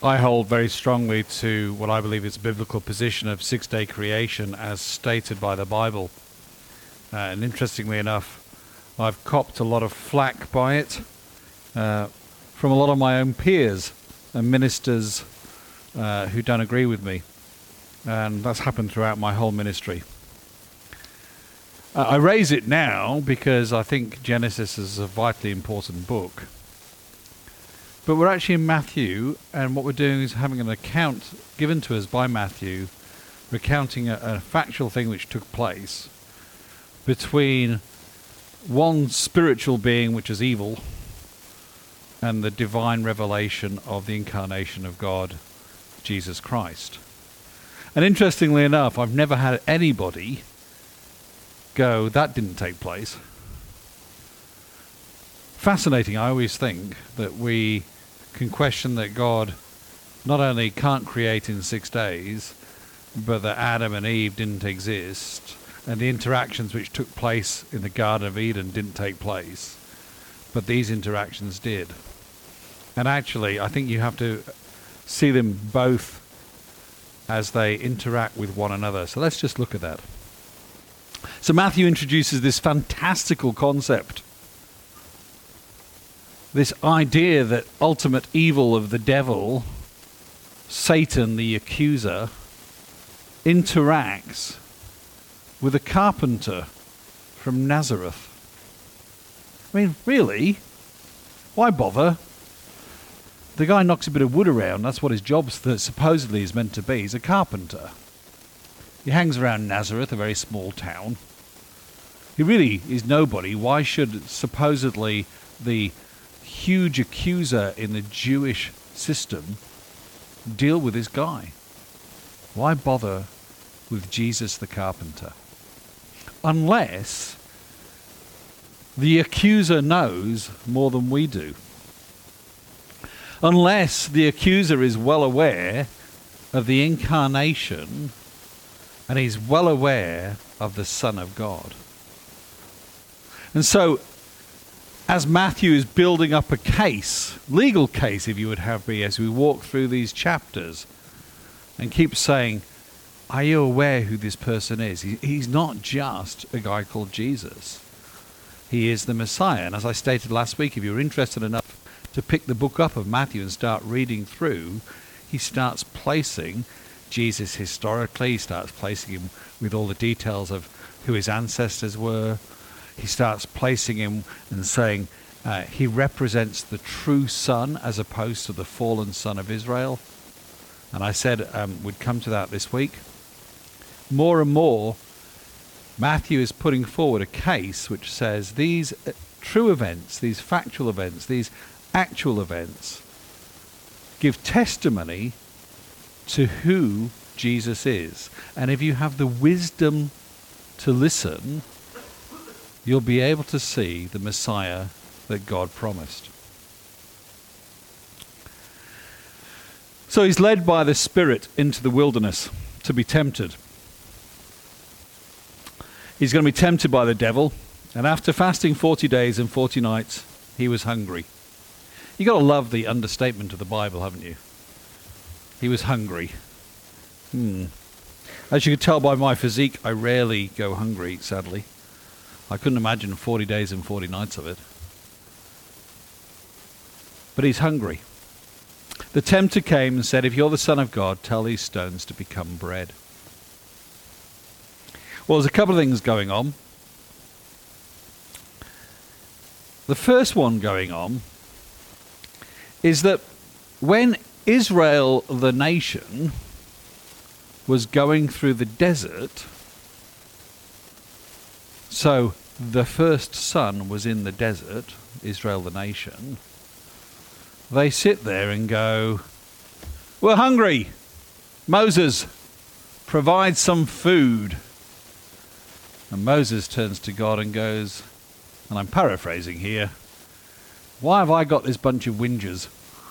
I hold very strongly to what I believe is a biblical position of six-day creation as stated by the Bible. And interestingly enough, I've copped a lot of flack by it from a lot of my own peers and ministers who don't agree with me. And that's happened throughout my whole ministry. I raise it now because I think Genesis is a vitally important book. But we're actually in Matthew, and what we're doing is having an account given to us by Matthew, recounting a factual thing which took place between one spiritual being, which is evil, and the divine revelation of the incarnation of God, Jesus Christ. And interestingly enough, I've never had anybody go, that didn't take place. Fascinating. I always think that we can question that God not only can't create in 6 days, but that Adam and Eve didn't exist, and the interactions which took place in the Garden of Eden didn't take place, but these interactions did. And actually, I think you have to see them both as they interact with one another. So let's just look at that. So Matthew introduces this fantastical concept, this idea that ultimate evil of the devil, Satan the accuser, interacts with a carpenter from Nazareth. I mean, really? Why bother? The guy knocks a bit of wood around. That's what his job supposedly is meant to be. He's a carpenter. He hangs around Nazareth, a very small town. He really is nobody. Why should supposedly the huge accuser in the Jewish system deal with this guy? Why bother with Jesus the carpenter? Unless the accuser knows more than we do. Unless the accuser is well aware of the incarnation and he's well aware of the Son of God. And so, as Matthew is building up a case, legal case if you would have me, as we walk through these chapters, and keep saying, are you aware who this person is? He's not just a guy called Jesus. He is the Messiah. And as I stated last week, if you're interested enough to pick the book up of Matthew and start reading through, he starts placing Jesus historically. He starts placing him with all the details of who his ancestors were. He starts placing him and saying he represents the true son as opposed to the fallen son of Israel. And I said we'd come to that this week. More and more, Matthew is putting forward a case which says these true events, these factual events, these actual events give testimony to who Jesus is. And if you have the wisdom to listen, you'll be able to see the Messiah that God promised. So he's led by the Spirit into the wilderness to be tempted. He's going to be tempted by the devil, and after fasting 40 days and 40 nights, he was hungry. You've got to love the understatement of the Bible, haven't you? He was hungry. As you can tell by my physique, I rarely go hungry, sadly. I couldn't imagine 40 days and 40 nights of it. But he's hungry. The tempter came and said, if you're the Son of God, tell these stones to become bread. Well, there's a couple of things going on. The first one going on is that when Israel, the nation, was going through the desert, so the first son was in the desert, Israel the nation, they sit there and go, we're hungry. Moses, provide some food. And Moses turns to God and goes, and I'm paraphrasing here, why have I got this bunch of whingers?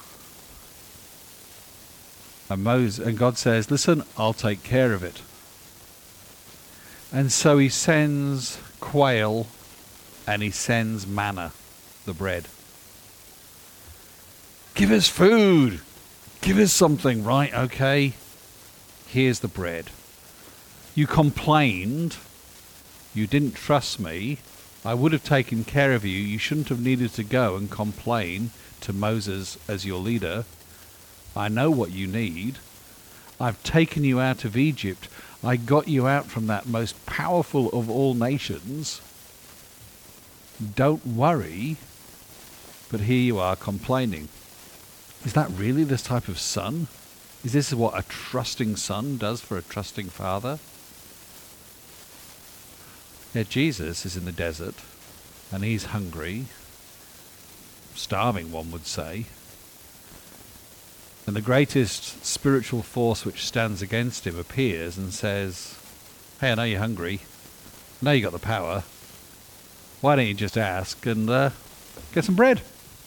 And God says, listen, I'll take care of it. And so he sends quail and he sends manna, the bread. Give us food. Give us something, right? Okay, here's the bread. You complained. You didn't trust me. I would have taken care of you. You shouldn't have needed to go and complain to Moses as your leader. I know what you need. I've taken you out of Egypt. I got you out from that most powerful of all nations. Don't worry. But here you are complaining. Is that really this type of son? Is this what a trusting son does for a trusting father? Yeah, Jesus is in the desert, and he's hungry, starving, one would say. And the greatest spiritual force which stands against him appears and says, hey, I know you're hungry. I know you got the power. Why don't you just ask and get some bread?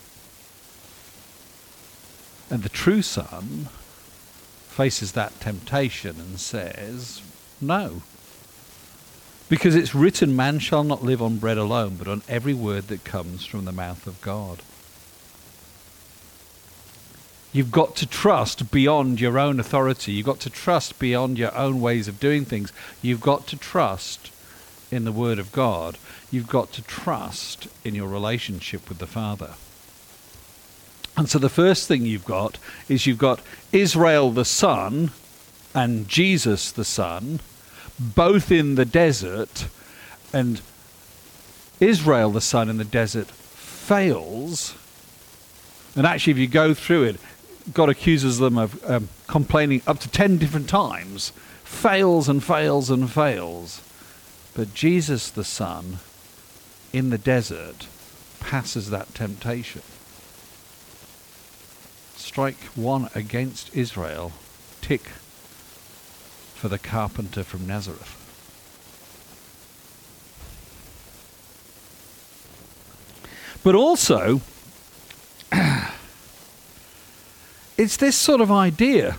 And the true son faces that temptation and says, no. Because it's written, man shall not live on bread alone, but on every word that comes from the mouth of God. You've got to trust beyond your own authority. You've got to trust beyond your own ways of doing things. You've got to trust in the Word of God. You've got to trust in your relationship with the Father. And so the first thing you've got is you've got Israel the Son and Jesus the Son, both in the desert, and Israel the Son in the desert fails. And actually, if you go through it, God accuses them of complaining up to 10 different times, fails and fails and fails. But Jesus the Son in the desert passes that temptation. Strike one against Israel, tick for the carpenter from Nazareth. But also, it's this sort of idea.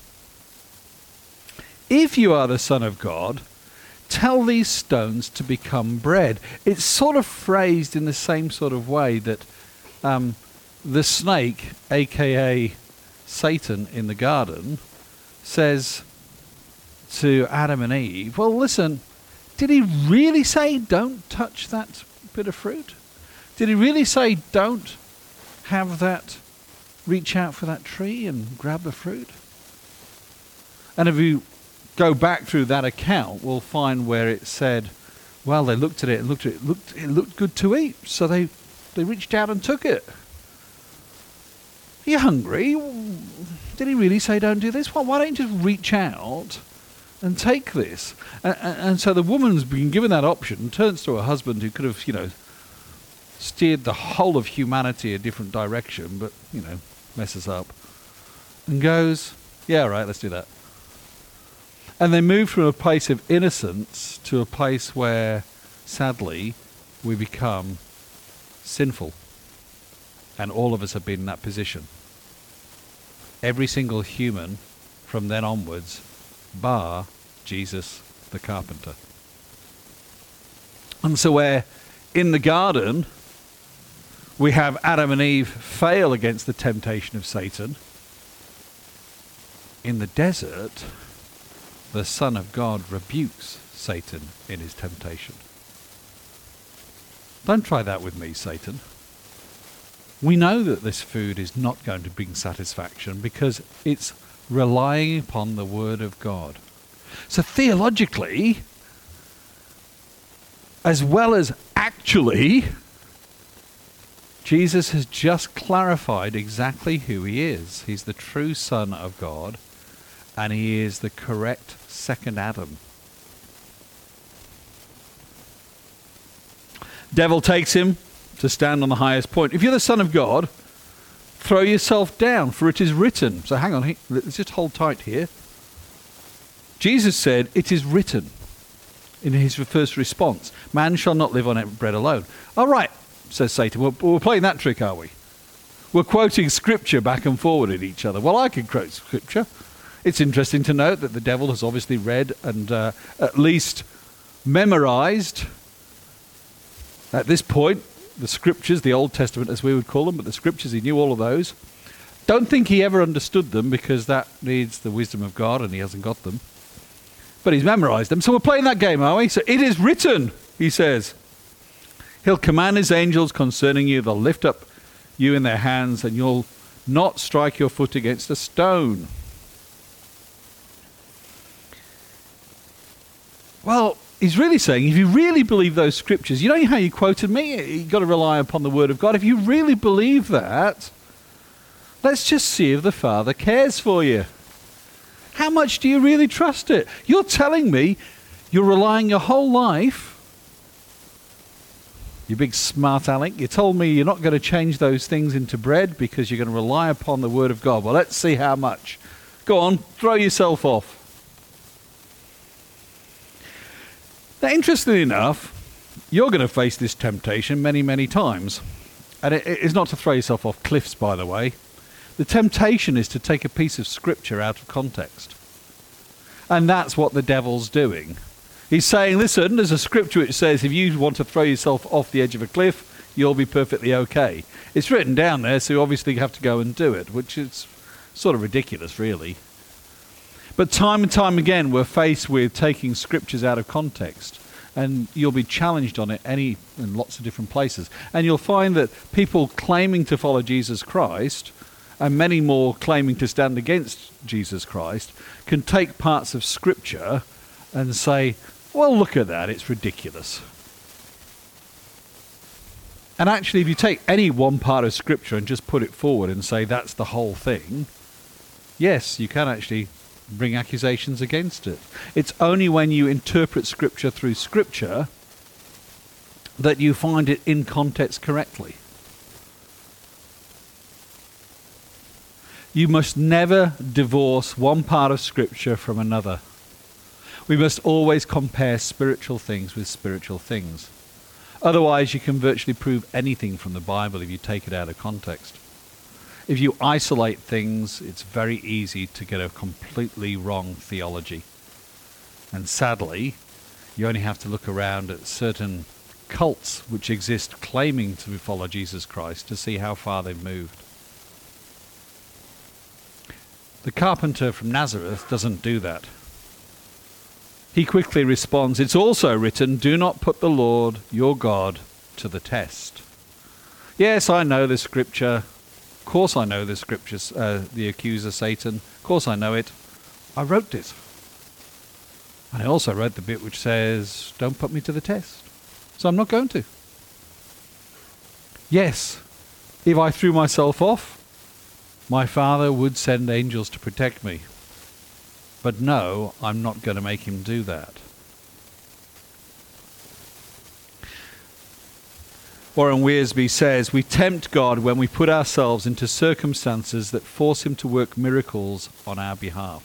If you are the Son of God, tell these stones to become bread. It's sort of phrased in the same sort of way that the snake, aka Satan in the garden, says to Adam and Eve, well, listen, did he really say don't touch that bit of fruit? Did he really say don't have that, reach out for that tree and grab the fruit? And if you go back through that account, we'll find where it said, well, they looked at it and it looked good to eat, so they reached out and took it. Are you hungry? Did he really say don't do this? Well, why don't you just reach out and take this? And so the woman's been given that option, turns to her husband who could have, steered the whole of humanity a different direction, but, messes up, and goes, yeah, right, let's do that. And they move from a place of innocence to a place where, sadly, we become sinful. And all of us have been in that position. Every single human from then onwards, bar Jesus the carpenter. And so where in the garden we have Adam and Eve fail against the temptation of Satan, in the desert the Son of God rebukes Satan in his temptation. Don't try that with me, Satan. We know that this food is not going to bring satisfaction because it's relying upon the Word of God. So theologically, as well as actually, Jesus has just clarified exactly who he is. He's the true Son of God, and he is the correct second Adam. Devil takes him to stand on the highest point. If you're the Son of God, throw yourself down, for it is written. So hang on, let's just hold tight here. Jesus said, it is written, in his first response, man shall not live on bread alone. All right, says Satan, we're playing that trick, are we? We're quoting scripture back and forward at each other. Well, I can quote scripture. It's interesting to note that the devil has obviously read and at least memorized, at this point, the scriptures, the Old Testament as we would call them, but the scriptures, he knew all of those. Don't think he ever understood them, because that needs the wisdom of God and he hasn't got them. But he's memorized them. So we're playing that game, are we? So it is written, he says. He'll command his angels concerning you. They'll lift up you in their hands and you'll not strike your foot against a stone. Well, he's really saying, if you really believe those scriptures, you know how you quoted me? You've got to rely upon the word of God. If you really believe that, let's just see if the Father cares for you. How much do you really trust it? You're telling me you're relying your whole life, you big smart aleck, you told me you're not going to change those things into bread because you're going to rely upon the word of God. Well, let's see how much. Go on, throw yourself off. Now, interestingly enough, you're going to face this temptation many, many times. And it is not to throw yourself off cliffs, by the way. The temptation is to take a piece of scripture out of context. And that's what the devil's doing. He's saying, listen, there's a scripture which says if you want to throw yourself off the edge of a cliff, you'll be perfectly okay. It's written down there, so you obviously have to go and do it, which is sort of ridiculous, really. But time and time again, we're faced with taking scriptures out of context. And you'll be challenged on it in lots of different places. And you'll find that people claiming to follow Jesus Christ, and many more claiming to stand against Jesus Christ, can take parts of scripture and say, well, look at that, it's ridiculous. And actually, if you take any one part of scripture and just put it forward and say that's the whole thing, yes, you can actually bring accusations against it. It's only when you interpret scripture through scripture that you find it in context correctly. You must never divorce one part of scripture from another. We must always compare spiritual things with spiritual things. Otherwise, you can virtually prove anything from the Bible if you take it out of context. If you isolate things, it's very easy to get a completely wrong theology. And sadly, you only have to look around at certain cults which exist claiming to follow Jesus Christ to see how far they've moved. The carpenter from Nazareth doesn't do that. He quickly responds, it's also written, do not put the Lord your God to the test. Yes, I know the scripture. Of course I know the scriptures, the accuser Satan. Of course I know it. I wrote it. And I also wrote the bit which says, don't put me to the test. So I'm not going to. Yes, if I threw myself off, my Father would send angels to protect me. But no, I'm not going to make him do that. Warren Wiersbe says, we tempt God when we put ourselves into circumstances that force him to work miracles on our behalf.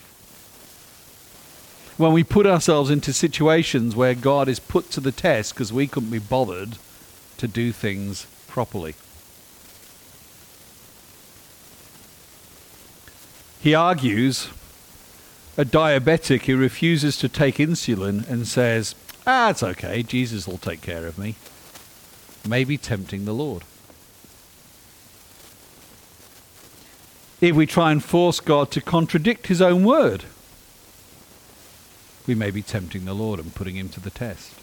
When we put ourselves into situations where God is put to the test because we couldn't be bothered to do things properly. He argues a diabetic who refuses to take insulin and says, it's okay, Jesus will take care of me, may be tempting the Lord. If we try and force God to contradict his own word, we may be tempting the Lord and putting him to the test.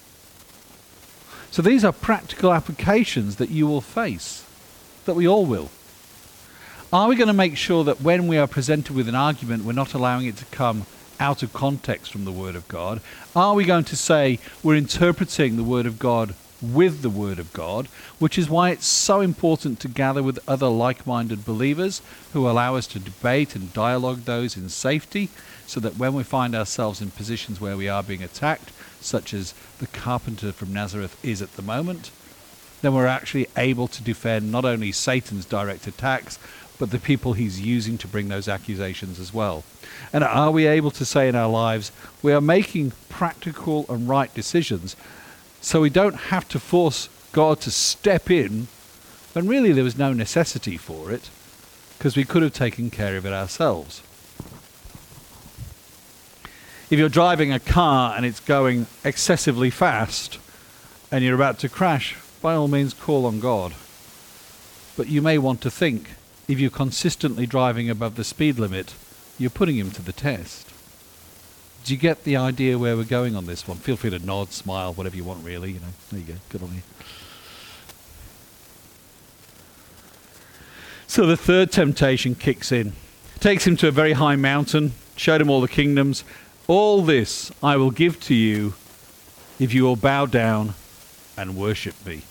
So these are practical applications that you will face, that we all will. Are we going to make sure that when we are presented with an argument, we're not allowing it to come out of context from the Word of God? Are we going to say we're interpreting the Word of God with the Word of God, which is why it's so important to gather with other like-minded believers who allow us to debate and dialogue those in safety, so that when we find ourselves in positions where we are being attacked, such as the carpenter from Nazareth is at the moment, then we're actually able to defend not only Satan's direct attacks, but the people he's using to bring those accusations as well. And are we able to say in our lives, we are making practical and right decisions, so we don't have to force God to step in, when really there was no necessity for it, because we could have taken care of it ourselves. If you're driving a car and it's going excessively fast, and you're about to crash, by all means call on God. But you may want to think, if you're consistently driving above the speed limit, you're putting him to the test. Do you get the idea where we're going on this one? Feel free to nod, smile, whatever you want, really. There you go. Good on you. So the third temptation kicks in. Takes him to a very high mountain, showed him all the kingdoms. All this I will give to you if you will bow down and worship me.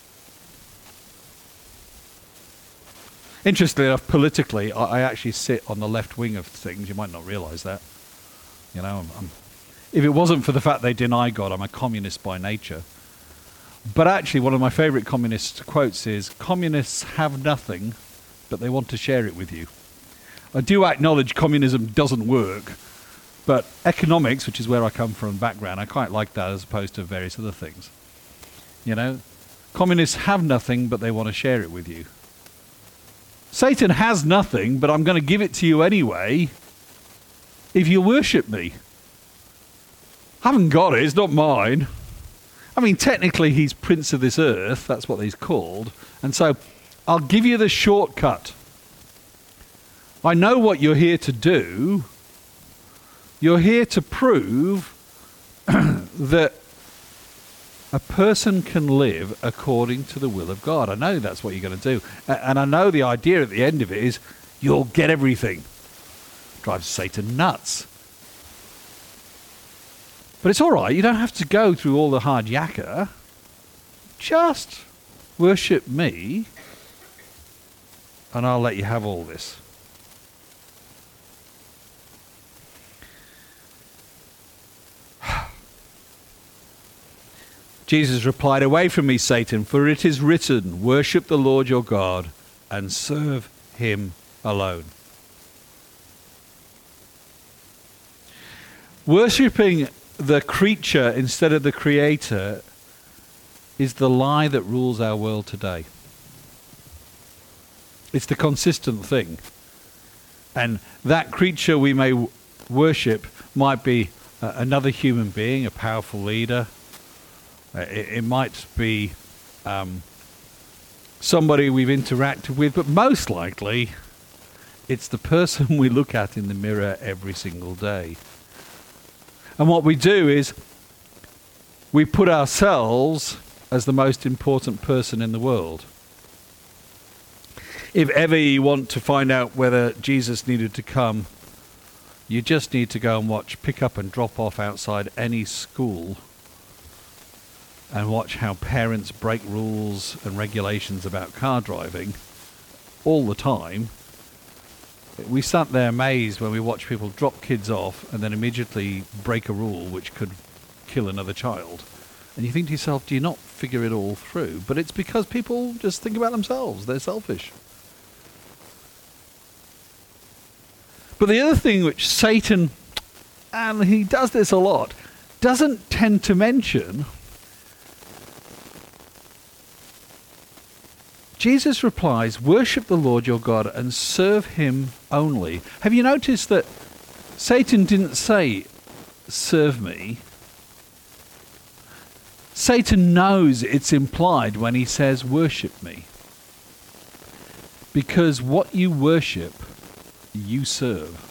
Interestingly enough, politically, I actually sit on the left wing of things. You might not realise that. If it wasn't for the fact they deny God, I'm a communist by nature. But actually, one of my favourite communist quotes is, communists have nothing, but they want to share it with you. I do acknowledge communism doesn't work, but economics, which is where I come from background, I quite like that as opposed to various other things. Communists have nothing, but they want to share it with you. Satan has nothing, but I'm going to give it to you anyway if you worship me. I haven't got it, it's not mine. I mean, technically he's prince of this earth, that's what he's called, and so I'll give you the shortcut. I know what you're here to do. You're here to prove that a person can live according to the will of God. I know that's what you're going to do. And I know the idea at the end of it is you'll get everything. Drives Satan nuts. But it's all right. You don't have to go through all the hard yakka. Just worship me and I'll let you have all this. Jesus replied, "Away from me, Satan, for it is written, worship the Lord your God and serve him alone." Worshipping the creature instead of the creator is the lie that rules our world today. It's the consistent thing. And that creature we may worship might be another human being, a powerful leader. It might be somebody we've interacted with, but most likely it's the person we look at in the mirror every single day. And what we do is we put ourselves as the most important person in the world. If ever you want to find out whether Jesus needed to come, you just need to go and watch Pick Up and Drop Off outside any school and watch how parents break rules and regulations about car driving all the time. We sat there amazed when we watch people drop kids off and then immediately break a rule which could kill another child. And you think to yourself, do you not figure it all through? But it's because people just think about themselves. They're selfish. But the other thing which Satan, and he does this a lot, doesn't tend to mention, Jesus replies, worship the Lord your God and serve him only. Have you noticed that Satan didn't say, serve me? Satan knows it's implied when he says, worship me. Because what you worship, you serve.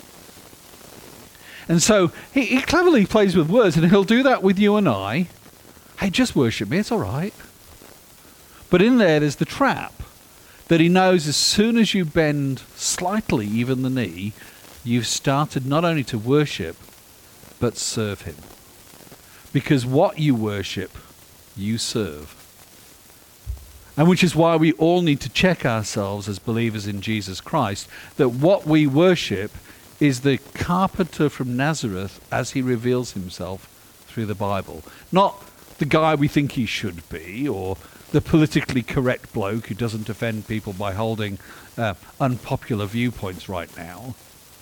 And so he cleverly plays with words, and he'll do that with you and I. Hey, just worship me, it's all right. But in there's the trap that he knows as soon as you bend slightly even the knee, you've started not only to worship, but serve him. Because what you worship, you serve. And which is why we all need to check ourselves as believers in Jesus Christ, that what we worship is the carpenter from Nazareth as he reveals himself through the Bible. Not the guy we think he should be, or the politically correct bloke who doesn't offend people by holding unpopular viewpoints right now.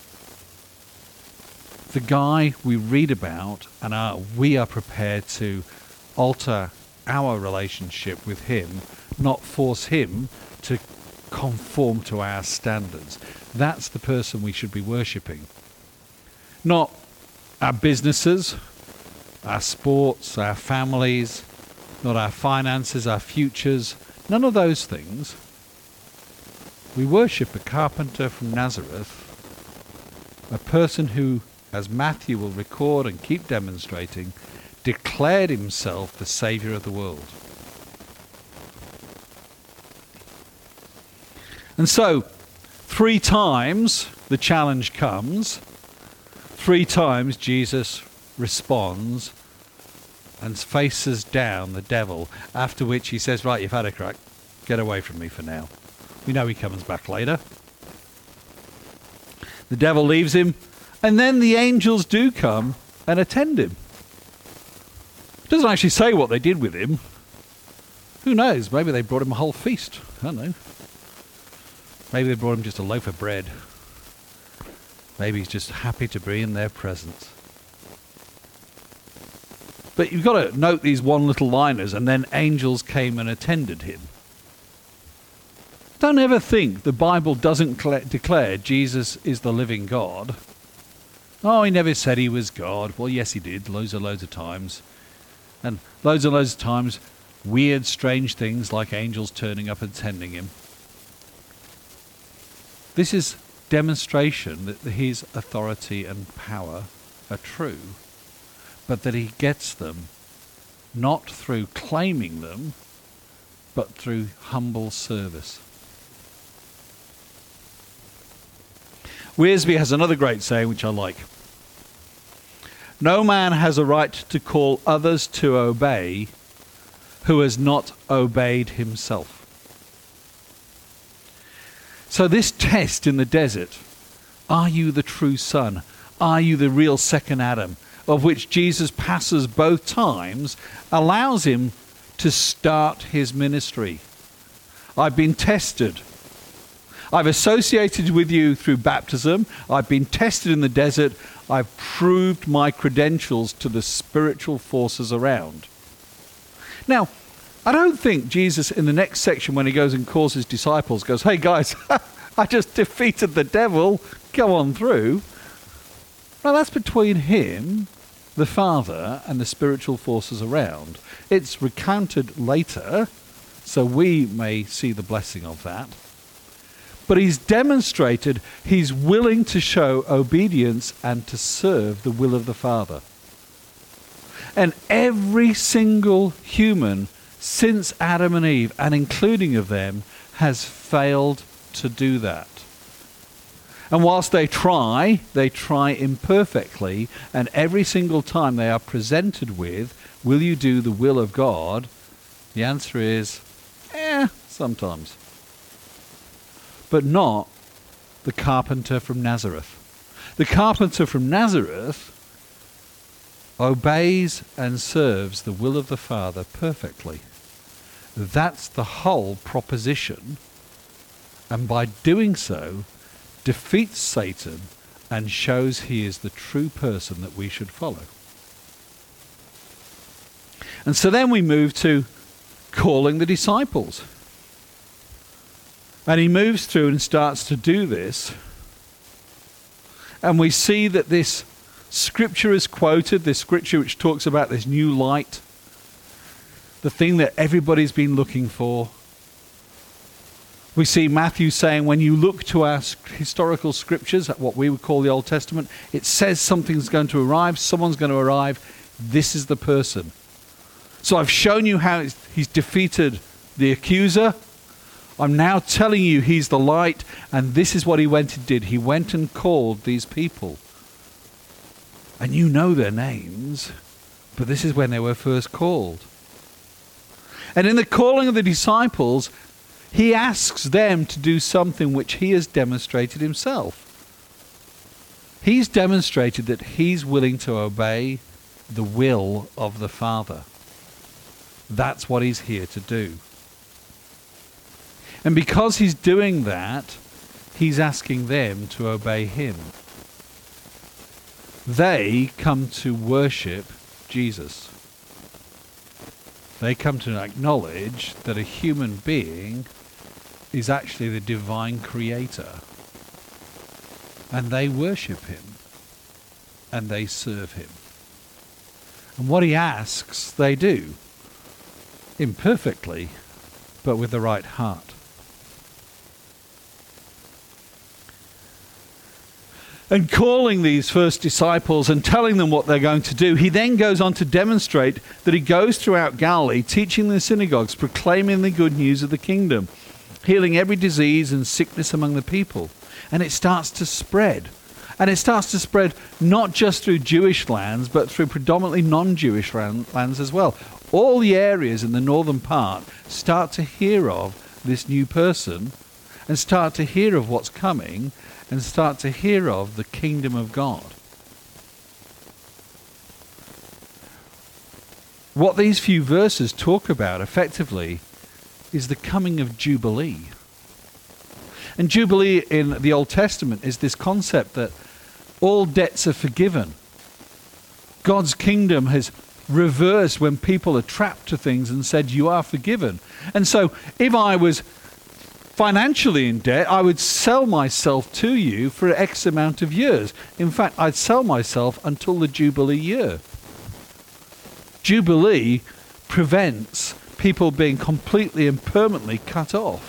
The guy we read about and we are prepared to alter our relationship with him, not force him to conform to our standards. That's the person we should be worshipping. Not our businesses, our sports, our families, not our finances, our futures, none of those things. We worship a carpenter from Nazareth, a person who, as Matthew will record and keep demonstrating, declared himself the Saviour of the world. And so, 3 times the challenge comes. 3 times Jesus responds and faces down the devil, after which he says, right, you've had a crack. Get away from me for now. We know he comes back later. The devil leaves him, and then the angels do come and attend him. It doesn't actually say what they did with him. Who knows? Maybe they brought him a whole feast. I don't know. Maybe they brought him just a loaf of bread. Maybe he's just happy to be in their presence. But you've got to note these one little liners, and then angels came and attended him. Don't ever think the Bible doesn't declare Jesus is the living God. Oh, he never said he was God. Well, yes, he did, loads of times. And loads of times, weird, strange things like angels turning up and attending him. This is demonstration that his authority and power are true, but that he gets them not through claiming them, but through humble service. Wiersbe has another great saying which I like. No man has a right to call others to obey who has not obeyed himself. So this test in the desert, are you the true son? Are you the real second Adam, of which Jesus passes both times, allows him to start his ministry. I've been tested. I've associated with you through baptism. I've been tested in the desert. I've proved my credentials to the spiritual forces around. Now, I don't think Jesus in the next section when he goes and calls his disciples goes, hey guys, I just defeated the devil, go on through. No, that's between him, the Father, and the spiritual forces around. It's recounted later, so we may see the blessing of that. But he's demonstrated he's willing to show obedience and to serve the will of the Father. And every single human since Adam and Eve, and including of them, has failed to do that. And whilst they try imperfectly, and every single time they are presented with, will you do the will of God? The answer is, sometimes. But not the carpenter from Nazareth. The carpenter from Nazareth obeys and serves the will of the Father perfectly. That's the whole proposition. And by doing so, defeats Satan and shows he is the true person that we should follow. And so then we move to calling the disciples. And he moves through and starts to do this. And we see that this scripture is quoted, this scripture which talks about this new light, the thing that everybody's been looking for. We see Matthew saying, when you look to our historical scriptures, at what we would call the Old Testament, it says something's going to arrive, someone's going to arrive, this is the person. So I've shown you how he's defeated the accuser. I'm now telling you he's the light, and this is what he went and did. He went and called these people. And you know their names, but this is when they were first called. And in the calling of the disciples, he asks them to do something which he has demonstrated himself. He's demonstrated that he's willing to obey the will of the Father. That's what he's here to do. And because he's doing that, he's asking them to obey him. They come to worship Jesus. They come to acknowledge that a human being is actually the divine creator. And they worship him. And they serve him. And what he asks, they do. Imperfectly, but with the right heart. and calling these first disciples and telling them what they're going to do, he then goes on to demonstrate that he goes throughout Galilee, teaching in the synagogues, proclaiming the good news of the kingdom, healing every disease and sickness among the people. And it starts to spread. And it starts to spread not just through Jewish lands, but through predominantly non-Jewish lands as well. All the areas in the northern part start to hear of this new person and start to hear of what's coming and start to hear of the kingdom of God. What these few verses talk about effectively is the coming of Jubilee. And Jubilee in the Old Testament is this concept that all debts are forgiven. God's kingdom has reversed when people are trapped to things and said, you are forgiven. And so if I was financially in debt, I would sell myself to you for X amount of years. In fact, I'd sell myself until the Jubilee year. Jubilee prevents people being completely and permanently cut off.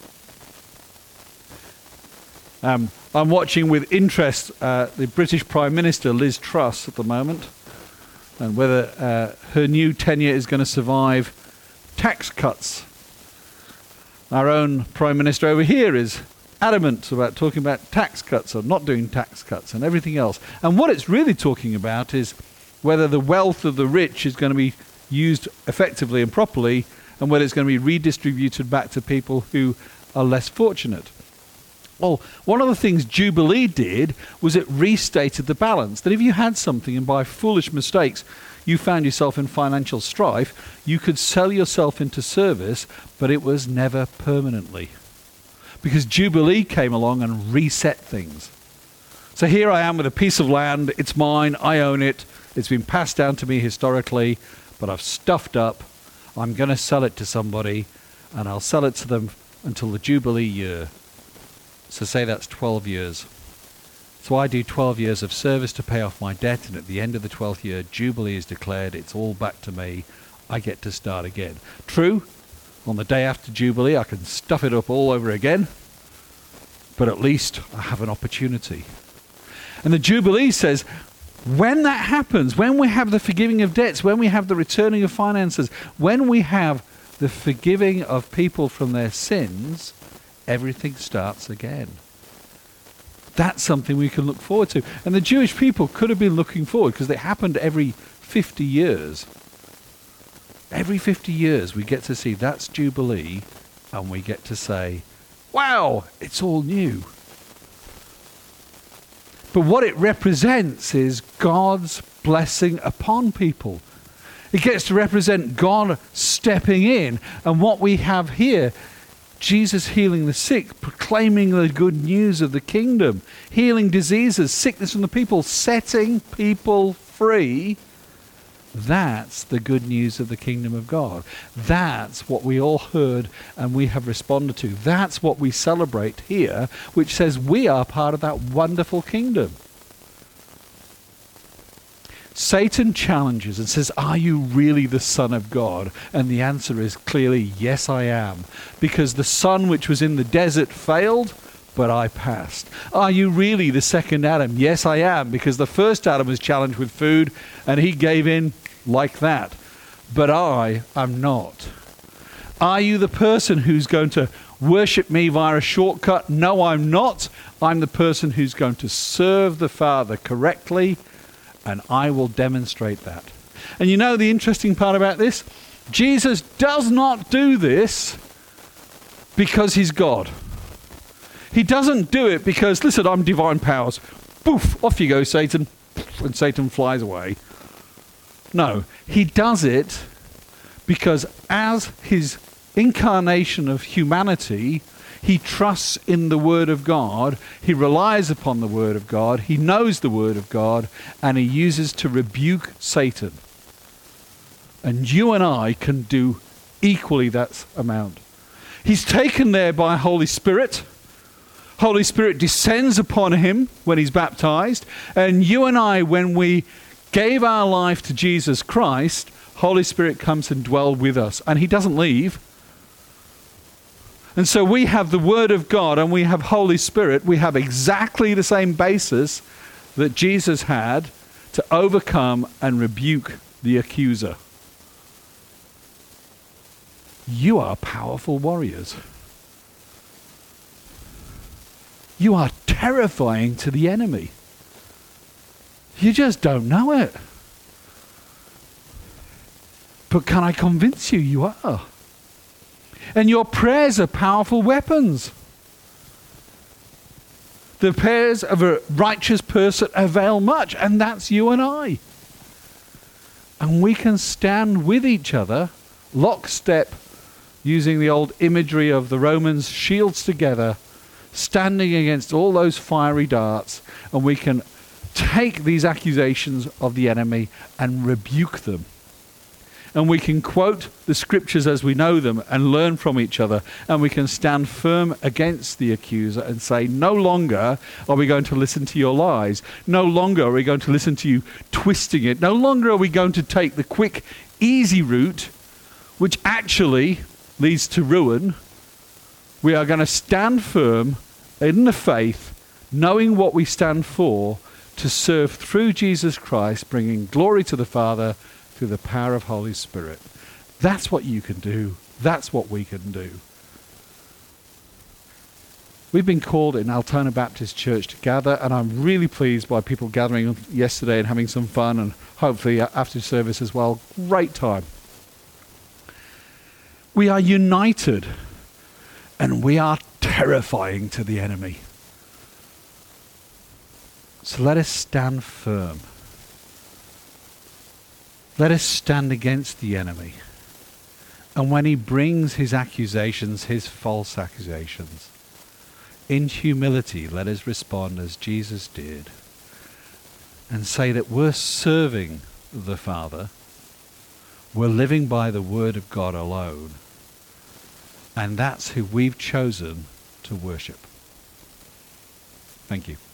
I'm watching with interest the British Prime Minister, Liz Truss, at the moment, and whether her new tenure is going to survive tax cuts. Our own Prime Minister over here is adamant about talking about tax cuts or not doing tax cuts and everything else. And what it's really talking about is whether the wealth of the rich is going to be used effectively and properly, and whether it's going to be redistributed back to people who are less fortunate. Well, one of the things Jubilee did was it restated the balance. That if you had something and by foolish mistakes you found yourself in financial strife, you could sell yourself into service, but it was never permanently. Because Jubilee came along and reset things. So here I am with a piece of land, it's mine, I own it, it's been passed down to me historically, but I've stuffed up, I'm going to sell it to somebody, and I'll sell it to them until the Jubilee year. So say that's 12 years. So I do 12 years of service to pay off my debt, and at the end of the 12th year, Jubilee is declared, it's all back to me, I get to start again. True, on the day after Jubilee, I can stuff it up all over again, but at least I have an opportunity. And the Jubilee says, when that happens, when we have the forgiving of debts, when we have the returning of finances, when we have the forgiving of people from their sins, everything starts again. That's something we can look forward to. And the Jewish people could have been looking forward, because it happened every 50 years. Every 50 years we get to see that's Jubilee, and we get to say, wow, it's all new. But what it represents is God's blessing upon people. It gets to represent God stepping in. And what we have here, Jesus healing the sick, proclaiming the good news of the kingdom, healing diseases, sickness from the people, setting people free. That's the good news of the kingdom of God. That's what we all heard and we have responded to. That's what we celebrate here, which says we are part of that wonderful kingdom. Satan challenges and says, are you really the Son of God? And the answer is clearly, yes, I am. Because the son which was in the desert failed, but I passed. Are you really the second Adam? Yes, I am. Because the first Adam was challenged with food and he gave in like that. But I am not. Are you the person who's going to worship me via a shortcut? No, I'm not. I'm the person who's going to serve the Father correctly, and I will demonstrate that. And you know the interesting part about this? Jesus does not do this because he's God. He doesn't do it because, listen, I'm divine powers. Poof, off you go, Satan. And Satan flies away. No, he does it because as his incarnation of humanity, he trusts in the Word of God, he relies upon the Word of God, he knows the Word of God, and he uses to rebuke Satan. And you and I can do equally that amount. He's taken there by Holy Spirit. Holy Spirit descends upon him when he's baptized, and you and I, when we gave our life to Jesus Christ, Holy Spirit comes and dwells with us, and he doesn't leave. And so we have the Word of God and we have Holy Spirit. We have exactly the same basis that Jesus had to overcome and rebuke the accuser. You are powerful warriors. You are terrifying to the enemy. You just don't know it. But can I convince you, you are. And your prayers are powerful weapons. The prayers of a righteous person avail much, and that's you and I. And we can stand with each other, lockstep, using the old imagery of the Romans, shields together, standing against all those fiery darts, and we can take these accusations of the enemy and rebuke them. And we can quote the scriptures as we know them and learn from each other. And we can stand firm against the accuser and say, no longer are we going to listen to your lies. No longer are we going to listen to you twisting it. No longer are we going to take the quick, easy route, which actually leads to ruin. We are going to stand firm in the faith, knowing what we stand for, to serve through Jesus Christ, bringing glory to the Father through the power of Holy Spirit. That's what you can do. That's what we can do. We've been called in Altona Baptist Church to gather, and I'm really pleased by people gathering yesterday and having some fun, and hopefully after service as well. Great time. We are united, and we are terrifying to the enemy. So let us stand firm. Let us stand against the enemy. And when he brings his accusations, his false accusations, in humility, let us respond as Jesus did and say that we're serving the Father. We're living by the Word of God alone. And that's who we've chosen to worship. Thank you.